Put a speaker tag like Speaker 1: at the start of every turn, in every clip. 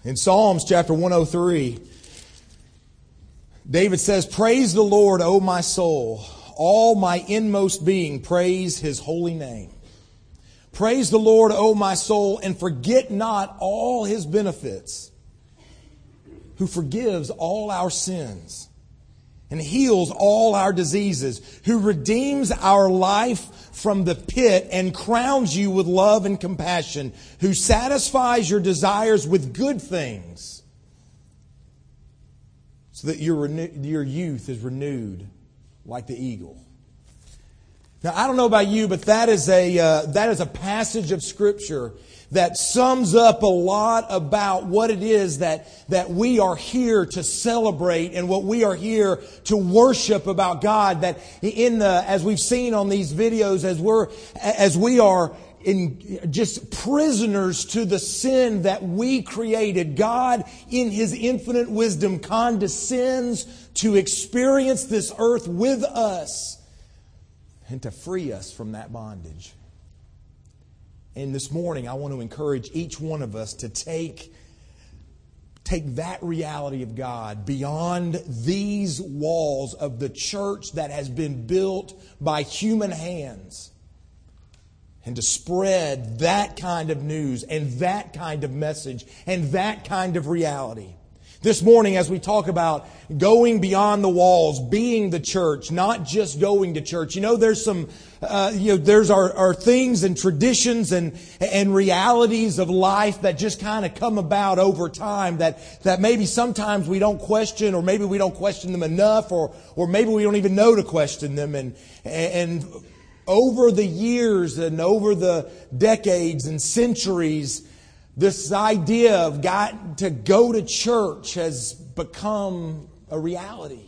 Speaker 1: In Psalms chapter 103, David says, "Praise the Lord, O my soul. All my inmost being, praise His holy name. Praise the Lord, O my soul, and forget not all His benefits, who forgives all our sins and heals all our diseases, who redeems our life from the pit and crowns you with love and compassion, who satisfies your desires with good things, so that your youth is renewed like the eagle." Now, I don't know about you, but that is a passage of Scripture that sums up a lot about what it is that we are here to celebrate and what we are here to worship about God. That as we've seen on these videos, as we are just prisoners to the sin that we created, God, in His infinite wisdom, condescends to experience this earth with us and to free us from that bondage. And this morning, I want to encourage each one of us to take that reality of God beyond these walls of the church that has been built by human hands, and to spread that kind of news and that kind of message and that kind of reality. This morning, as we talk about going beyond the walls, being the church, not just going to church. There's there's our things and traditions and realities of life that just kind of come about over time that maybe sometimes we don't question, or maybe we don't question them enough, or maybe we don't even know to question them. And over the years and over the decades and centuries, this idea of got to go to church has become a reality.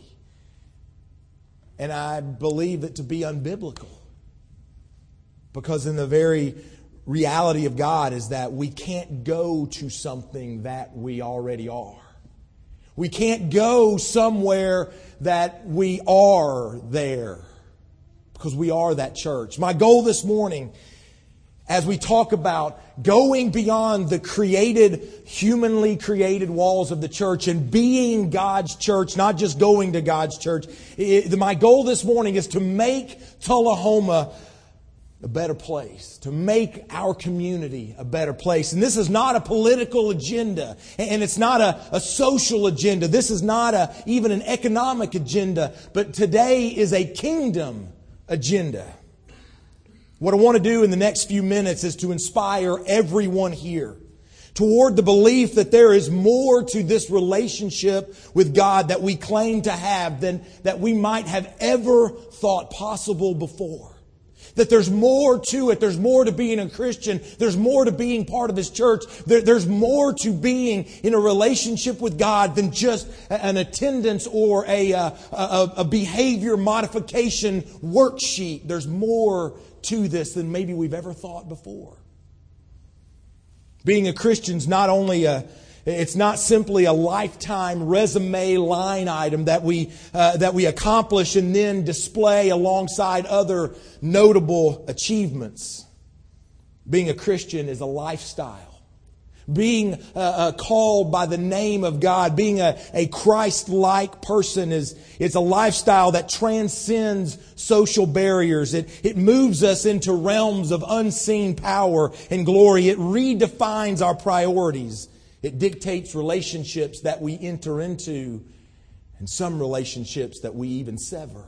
Speaker 1: And I believe it to be unbiblical. Because in the very reality of God is that we can't go to something that we already are. We can't go somewhere that we are there. Because we are that church. My goal this morning, as we talk about going beyond the humanly created walls of the church and being God's church, not just going to God's church. My goal this morning is to make Tullahoma a better place, to make our community a better place. And this is not a political agenda, and it's not a social agenda. This is not even an economic agenda, but today is a kingdom agenda. What I want to do in the next few minutes is to inspire everyone here toward the belief that there is more to this relationship with God that we claim to have than that we might have ever thought possible before. That there's more to it. There's more to being a Christian. There's more to being part of His church. There's more to being in a relationship with God than just an attendance or a behavior modification worksheet. There's more to this than maybe we've ever thought before. Being a Christian's not only it's not simply a lifetime resume line item that we accomplish and then display alongside other notable achievements. Being a Christian is a lifestyle. Being called by the name of God, being a Christ-like person it's a lifestyle that transcends social barriers. It moves us into realms of unseen power and glory. It redefines our priorities. It dictates relationships that we enter into, and some relationships that we even sever.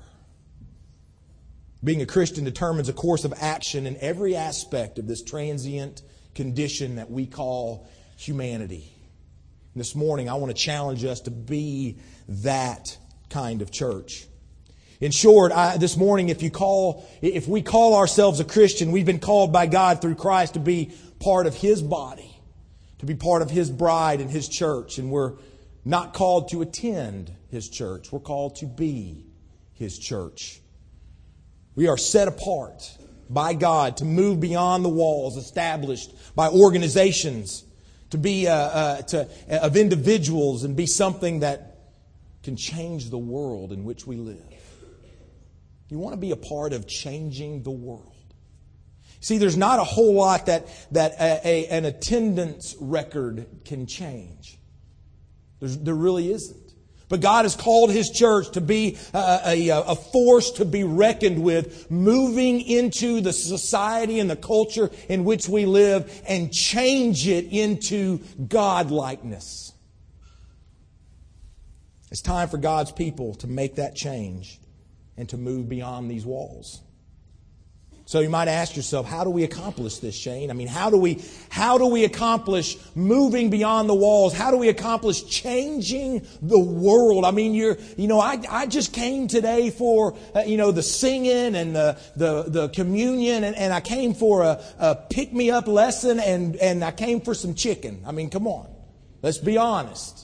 Speaker 1: Being a Christian determines a course of action in every aspect of this transient condition that we call humanity. And this morning, I want to challenge us to be that kind of church. In short, this morning, if we call ourselves a Christian, we've been called by God through Christ to be part of His body, to be part of His bride and His church. And we're not called to attend His church. We're called to be His church. We are set apart by God to move beyond the walls established by organizations, to be of individuals, and be something that can change the world in which we live. You want to be a part of changing the world. See, there's not a whole lot that an attendance record can change. There really isn't. But God has called His church to be a force to be reckoned with, moving into the society and the culture in which we live and change it into God-likeness. It's time for God's people to make that change and to move beyond these walls. So you might ask yourself, how do we accomplish this, Shane? I mean, how do we accomplish moving beyond the walls? How do we accomplish changing the world? I mean, I just came today for, the singing and the communion, and I came for a pick-me-up lesson, and I came for some chicken. I mean, come on. Let's be honest.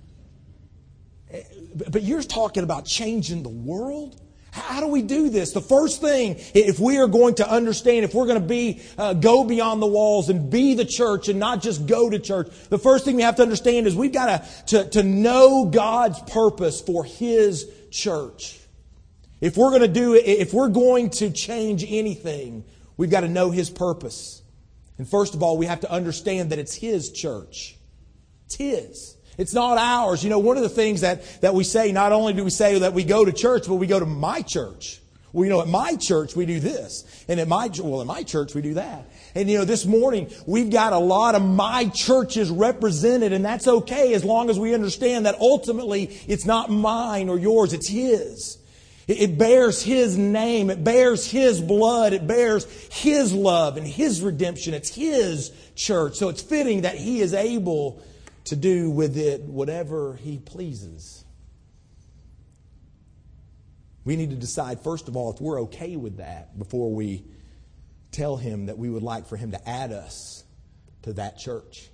Speaker 1: But you're talking about changing the world? How do we do this? The first thing, if we are going to understand, if we're going to go beyond the walls and be the church and not just go to church, the first thing we have to understand is we've got to know God's purpose for His church. If we're going to change anything, we've got to know His purpose. And first of all, we have to understand that it's His church. It's His. It's not ours. One of the things that we say, not only do we say that we go to church, but we go to my church. Well, at my church we do this. And at my church we do that. And this morning we've got a lot of my churches represented, and that's okay as long as we understand that ultimately it's not mine or yours, it's His. It bears His name. It bears His blood. It bears His love and His redemption. It's His church. So it's fitting that He is able to do with it whatever He pleases. We need to decide, first of all, if we're okay with that before we tell Him that we would like for Him to add us to that church.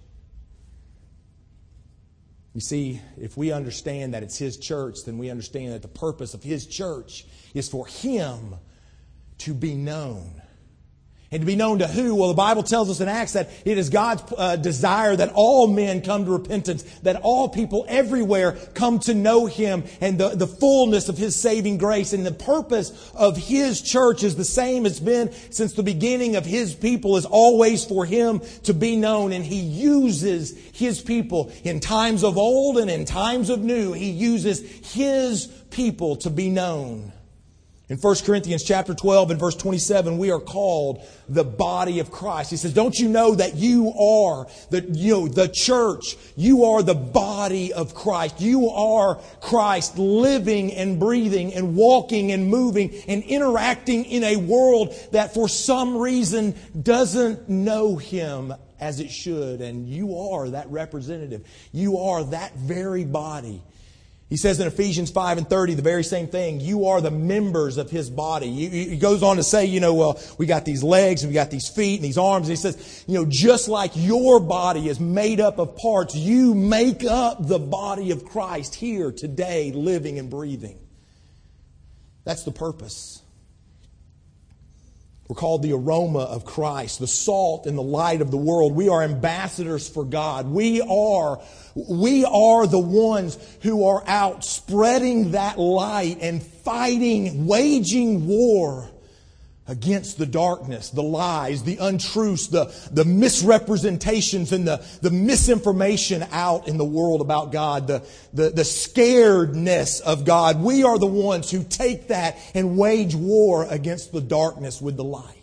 Speaker 1: You see, if we understand that it's His church, then we understand that the purpose of His church is for Him to be known. And to be known to who? Well, the Bible tells us in Acts that it is God's desire that all men come to repentance, that all people everywhere come to know Him and the fullness of His saving grace. And the purpose of His church is the same as been since the beginning of His people, is always for Him to be known. And He uses His people in times of old and in times of new. He uses His people to be known. In 1 Corinthians chapter 12 and verse 27, we are called the body of Christ. He says, don't you know that you are the church? You are the body of Christ. You are Christ living and breathing and walking and moving and interacting in a world that for some reason doesn't know Him as it should. And you are that representative. You are that very body. He says in Ephesians 5 and 30, the very same thing. You are the members of His body. He goes on to say, we got these legs and we got these feet and these arms. And he says, just like your body is made up of parts, you make up the body of Christ here today, living and breathing. That's the purpose. We're called the aroma of Christ, the salt and the light of the world. We are ambassadors for God. We are the ones who are out spreading that light and fighting, waging war against the darkness, the lies, the untruths, the misrepresentations and the misinformation out in the world about God, the scaredness of God. We are the ones who take that and wage war against the darkness with the light.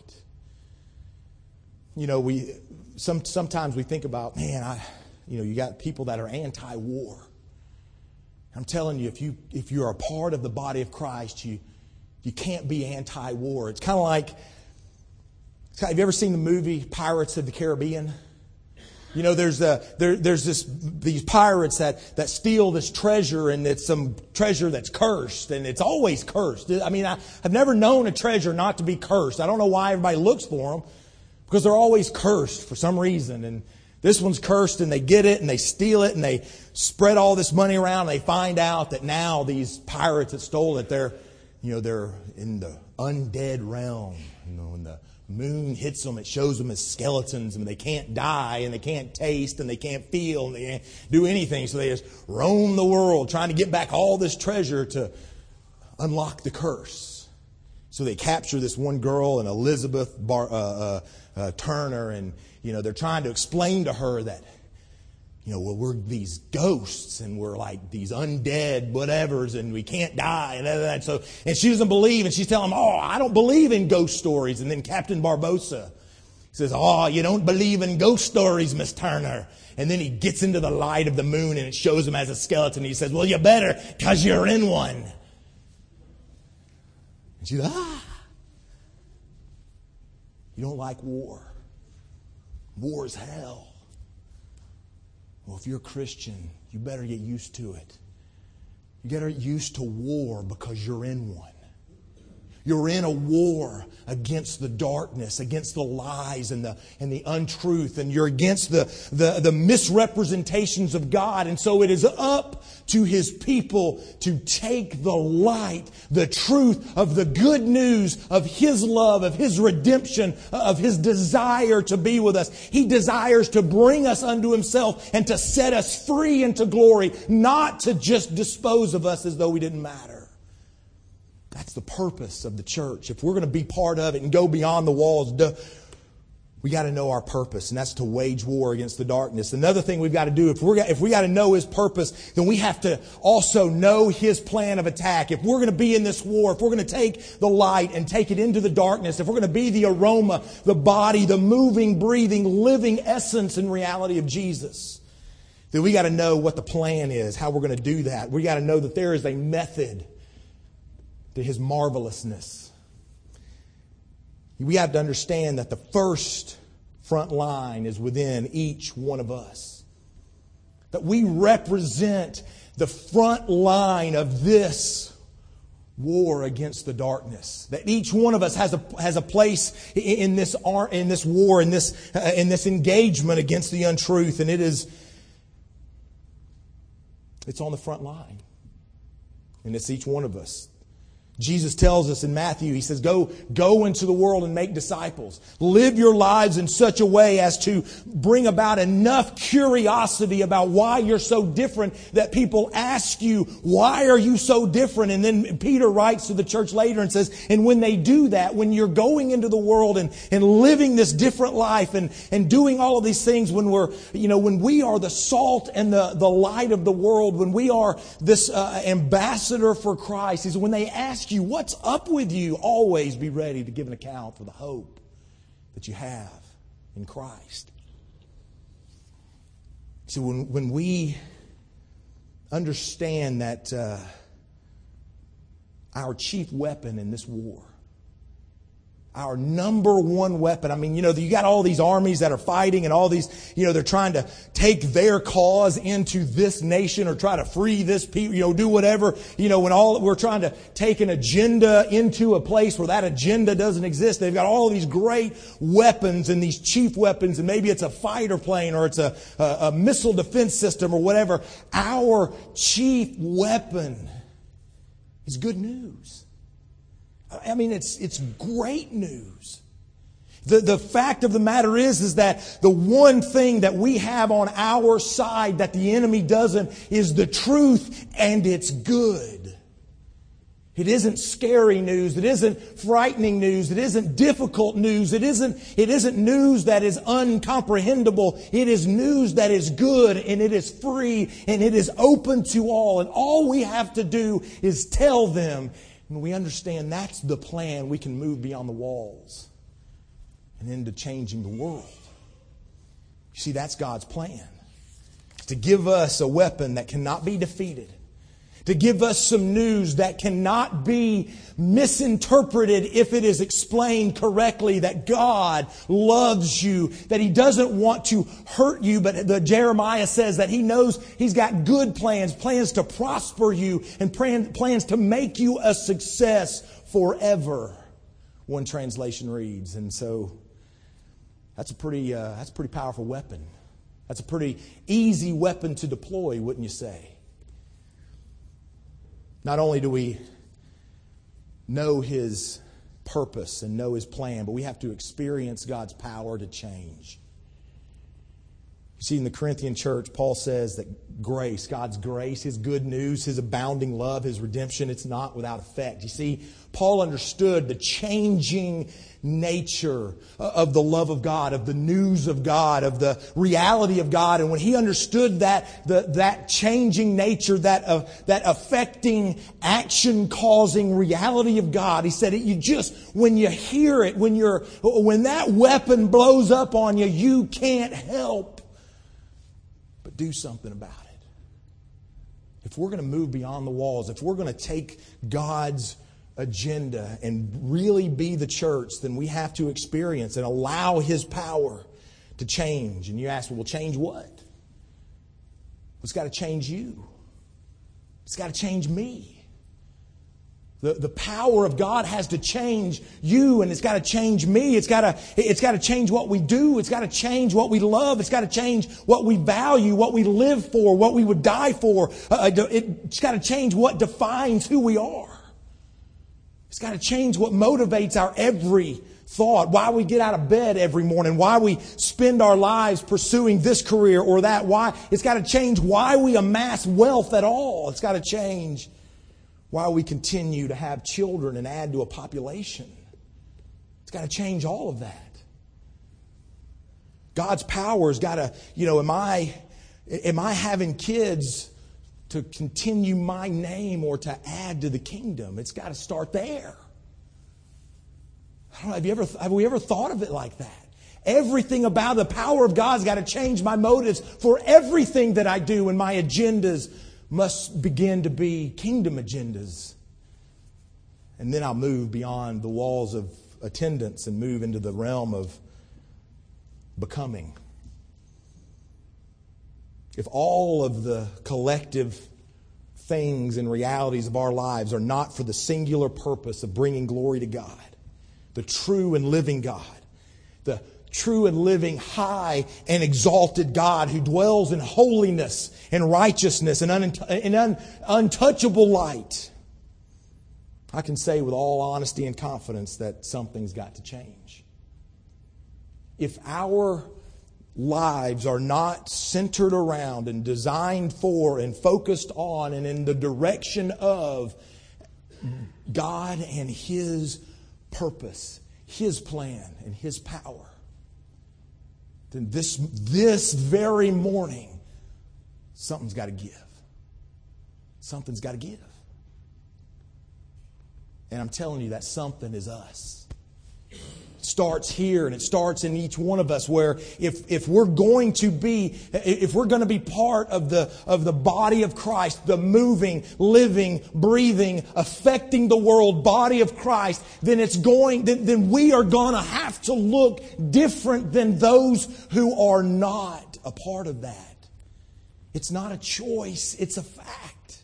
Speaker 1: Sometimes we think about, you got people that are anti-war. I'm telling you, if you're a part of the body of Christ, you can't be anti-war. It's kind of like, have you ever seen the movie Pirates of the Caribbean? There's these pirates that steal this treasure, and it's some treasure that's cursed, and it's always cursed. I've never known a treasure not to be cursed. I don't know why everybody looks for them, because they're always cursed for some reason. And this one's cursed, and they get it, and they steal it, and they spread all this money around, and they find out that now these pirates that stole it, they're in the undead realm. When the moon hits them, it shows them as skeletons, and they can't die, and they can't taste, and they can't feel, and they can't do anything. So they just roam the world trying to get back all this treasure to unlock the curse. So they capture this one girl, and Elizabeth Turner, and they're trying to explain to her that well, we're these ghosts and we're like these undead whatevers and we can't die and that. So, and she doesn't believe, and she's telling him, I don't believe in ghost stories. And then Captain Barbosa says, you don't believe in ghost stories, Miss Turner. And then he gets into the light of the moon and it shows him as a skeleton. He says, well, you better, because you're in one. And she's, you don't like war. War is hell. Well, if you're a Christian, you better get used to it. You get used to war because you're in one. You're in a war against the darkness, against the lies and the untruth, and you're against the misrepresentations of God. And so it is up to His people to take the light, the truth of the good news of His love, of His redemption, of His desire to be with us. He desires to bring us unto Himself and to set us free into glory, not to just dispose of us as though we didn't matter. That's the purpose of the church. If we're going to be part of it and go beyond the walls, we got to know our purpose, and that's to wage war against the darkness. Another thing we've got to do, if we got to know His purpose, then we have to also know His plan of attack. If we're going to be in this war, if we're going to take the light and take it into the darkness, if we're going to be the aroma, the body, the moving, breathing, living essence and reality of Jesus, then we got to know what the plan is, how we're going to do that. We got to know that there is a method to His marvelousness. We have to understand that the first front line is within each one of us. That we represent the front line of this war against the darkness. That each one of us has a place in this war, in this engagement against the untruth, and it's on the front line, and it's each one of us. Jesus tells us in Matthew, He says, go into the world and make disciples. Live your lives in such a way as to bring about enough curiosity about why you're so different that people ask you, why are you so different? And then Peter writes to the church later and says, and when they do that, when you're going into the world and living this different life and doing all of these things, when we are the salt and the light of the world, when we are this ambassador for Christ, is when they ask you, what's up with you? Always be ready to give an account for the hope that you have in Christ. So when we understand that our chief weapon in this war, our number one weapon. I mean, you got all these armies that are fighting and all these, they're trying to take their cause into this nation or try to free this people, do whatever, when we're trying to take an agenda into a place where that agenda doesn't exist. They've got all these great weapons and these chief weapons, and maybe it's a fighter plane or it's a missile defense system or whatever. Our chief weapon is good news. I mean, it's great news. The fact of the matter is that the one thing that we have on our side that the enemy doesn't is the truth, and it's good. It isn't scary news. It isn't frightening news. It isn't difficult news. It isn't news that is uncomprehendable. It is news that is good, and it is free, and it is open to all. And all we have to do is tell them. When we understand that's the plan, we can move beyond the walls and into changing the world. You see, that's God's plan. To give us a weapon that cannot be defeated. To give us some news that cannot be misinterpreted if it is explained correctly, that God loves you, that He doesn't want to hurt you, but Jeremiah says that He knows He's got good plans to prosper you and plans to make you a success forever, one translation reads. And so that's a pretty powerful weapon. That's a pretty easy weapon to deploy, wouldn't you say? Not only do we know His purpose and know His plan, but we have to experience God's power to change. You see, in the Corinthian church, Paul says that grace, God's grace, His good news, His abounding love, His redemption, it's not without effect. You see, Paul understood the changing nature of the love of God, of the news of God, of the reality of God. And when he understood that changing nature, that affecting, action-causing reality of God, he said, when you hear it, when that weapon blows up on you, you can't help but do something about it. If we're going to move beyond the walls, if we're going to take God's agenda and really be the church, then we have to experience and allow His power to change. And you ask, well, change what? It's got to change you. It's got to change me. The power of God has to change you, and it's got to change me. It's got to change what we do. It's got to change what we love. It's got to change what we value, what we live for, what we would die for. It's got to change what defines who we are. It's got to change what motivates our every thought, why we get out of bed every morning, why we spend our lives pursuing this career or that. Why it's got to change why we amass wealth at all. It's got to change why we continue to have children and add to a population. It's got to change all of that. God's power has got to, am I having kids to continue my name or to add to the kingdom? It's got to start there. I don't know, have we ever thought of it like that? Everything about the power of God's got to change my motives for everything that I do, and my agendas must begin to be kingdom agendas. And then I'll move beyond the walls of attendance and move into the realm of becoming. If all of the collective things and realities of our lives are not for the singular purpose of bringing glory to God, the true and living God, the true and living, high and exalted God who dwells in holiness and righteousness and untouchable light, I can say with all honesty and confidence that something's got to change. If our lives are not centered around and designed for and focused on and in the direction of God and His purpose, His plan, and His power, then this very morning, something's got to give. Something's got to give. And I'm telling you, that something is us. It starts here, and it starts in each one of us, where if we're going to be part of the body of Christ, the moving, living, breathing, affecting the world body of Christ, then we are going to have to look different than those who are not a part of that. It's not a choice, it's a fact.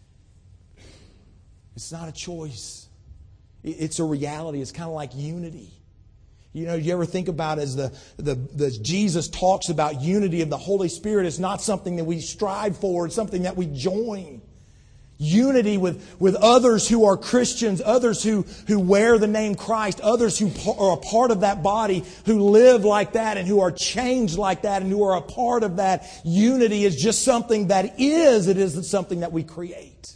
Speaker 1: It's not a choice. It's a reality. It's kind of like unity. You ever think about as Jesus talks about unity of the Holy Spirit, it's not something that we strive for, it's something that we join. Unity with others who are Christians, others who wear the name Christ, others who are a part of that body, who live like that and who are changed like that and who are a part of that. Unity is just something it isn't something that we create.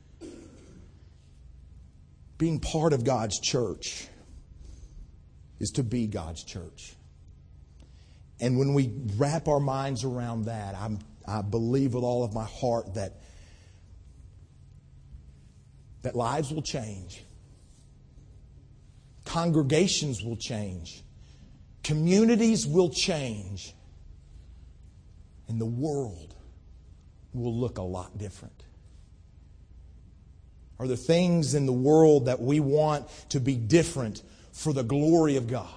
Speaker 1: Being part of God's church is to be God's church. And when we wrap our minds around that, I believe with all of my heart that lives will change. Congregations will change. Communities will change. And the world will look a lot different. Are there things in the world that we want to be different for the glory of God?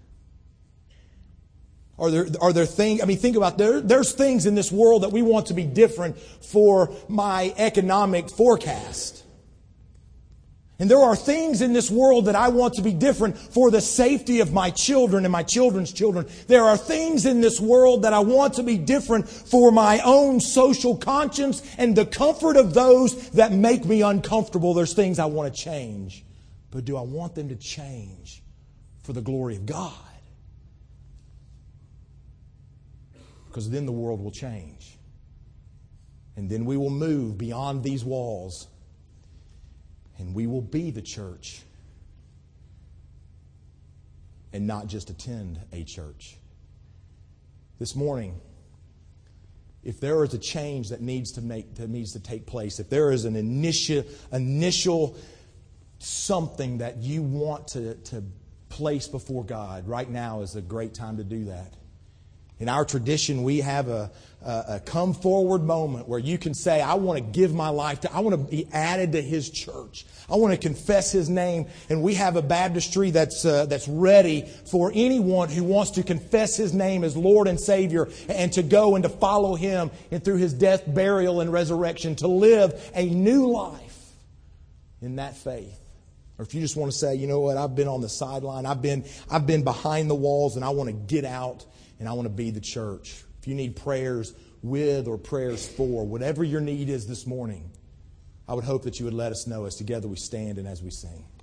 Speaker 1: Are there things, think about there's things in this world that we want to be different for my economic forecast. And there are things in this world that I want to be different for the safety of my children and my children's children. There are things in this world that I want to be different for my own social conscience and the comfort of those that make me uncomfortable. There's things I want to change. But do I want them to change for the glory of God? Because then the world will change. And then we will move beyond these walls. And we will be the church. And not just attend a church. This morning, if there is a change that needs to take place, if there is an initial something that you want to place before God, right now is a great time to do that. In our tradition, we have a come forward moment where you can say, I want to give my life to, I want to be added to His church. I want to confess His name. And we have a baptistry that's ready for anyone who wants to confess His name as Lord and Savior and to go and to follow Him and through His death, burial, and resurrection to live a new life in that faith. Or if you just want to say, you know what, I've been on the sideline, I've been behind the walls, and I want to get out and I want to be the church. If you need prayers with or prayers for, whatever your need is this morning, I would hope that you would let us know as together we stand and as we sing.